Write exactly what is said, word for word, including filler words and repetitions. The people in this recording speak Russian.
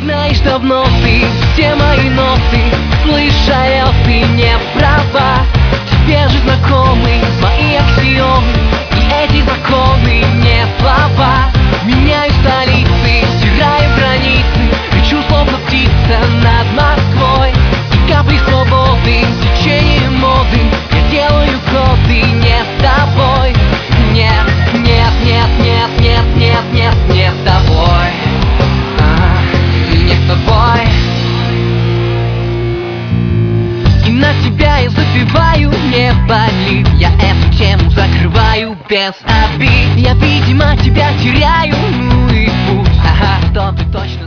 Знаешь, давно ты все мои ноты слышал, ты не права. Тебе же знакомы мои аксиомы, и эти законы не слова. Меняю столицы, стираю границы, лечу словно птица над Москвой. И капли свободы, течение моды, я делаю годы не с тобой. Нет, нет, нет, нет, нет, нет, нет, не с тобой. А, не с тобой. И на тебя я запеваю, не болит. Я эту тему закрываю без обид. Я, видимо, тебя теряю, ну и пусть. Ага, что ты точно